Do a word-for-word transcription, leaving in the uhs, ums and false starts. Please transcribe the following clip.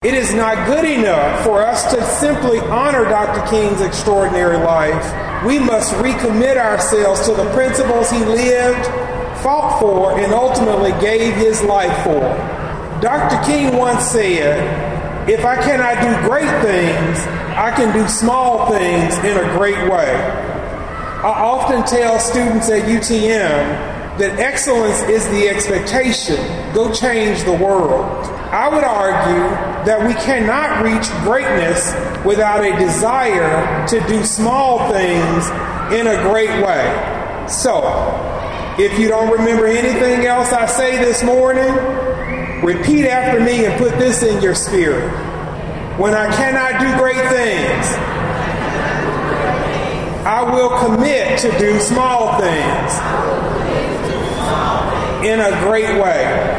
It is not good enough for us to simply honor Doctor King's extraordinary life. We must recommit ourselves to the principles he lived, fought for, and ultimately gave his life for. Doctor King once said, "If I cannot do great things, I can do small things in a great way." I often tell students at U T M that excellence is the expectation. Go change the world. I would argue that we cannot reach greatness without a desire to do small things in a great way. So, if you don't remember anything else I say this morning, repeat after me and put this in your spirit. When I cannot do great things, I will commit to do small things in a great way.